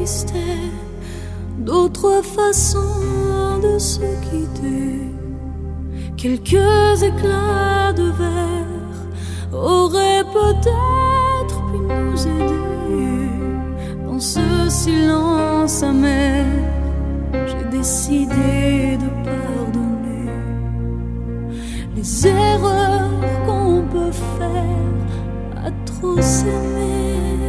existait d'autres façons de se quitter. Quelques éclats de verre auraient peut-être pu nous aider. Dans ce silence amer, j'ai décidé de pardonner les erreurs qu'on peut faire à trop s'aimer.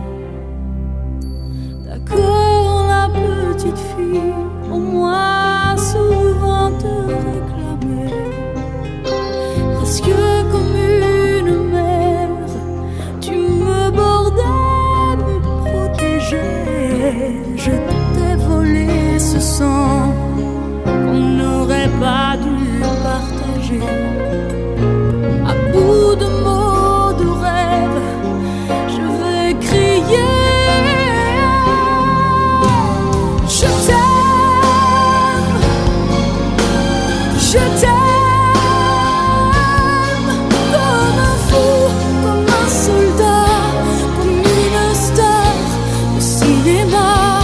D'accord, la petite fille, au moins souvent te réclamait, presque comme une mère, tu me bordais, me protégeais. Je t'ai volé ce sang qu'on n'aurait pas dû partager. À bout de mots, de rêves, je vais crier. Je t'aime, je t'aime, comme un fou, comme un soldat, comme une star de cinéma.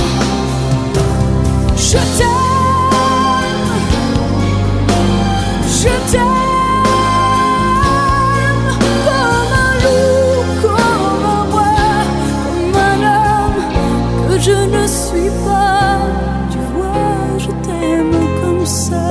Je t'aime, je t'aime, comme un loup, comme un roi, comme un homme que je ne suis pas. Tu vois, je t'aime comme ça.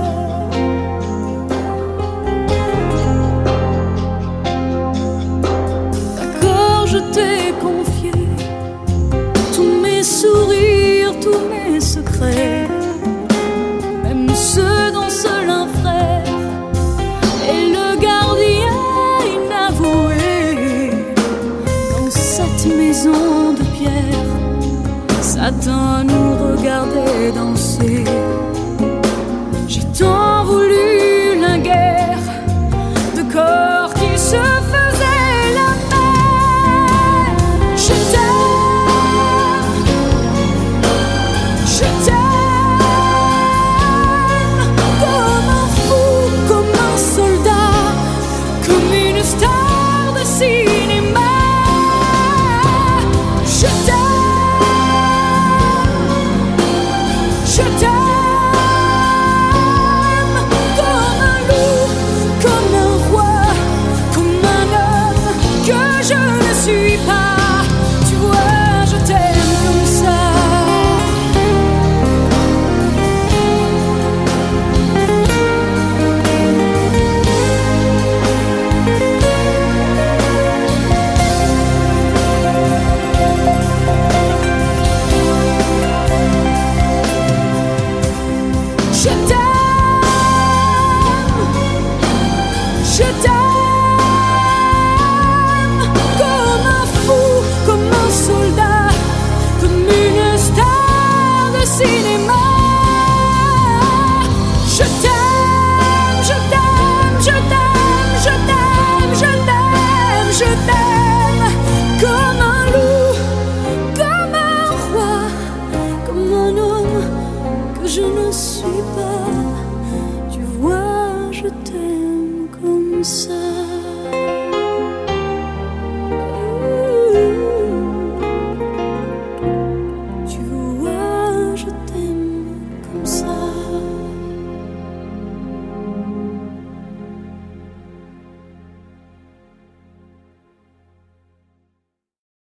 D'accord, je t'ai confié tous mes sourires, tous mes secrets, même ceux dont seul un frère est le gardien inavoué. Dans cette maison de pierre, Satan nous regardait danser. J'ai tant voulu la guerre de corps qui se faisaient la paix. Je t'aime, je t'aime, comme un fou, comme un soldat, comme une star de cinéma. Je t'aime, je t'aime, comme un loup, comme un roi, comme un homme que je ne suis pas. Tu vois, je t'aime comme ça. Je t'aime, je t'aime, comme un fou, comme un soldat, comme une star de cinéma. Je t'aime, je t'aime, je t'aime, je t'aime, je t'aime, je t'aime, comme un loup, comme un roi, comme un homme que je ne suis pas. Tu vois, je t'aime comme ça.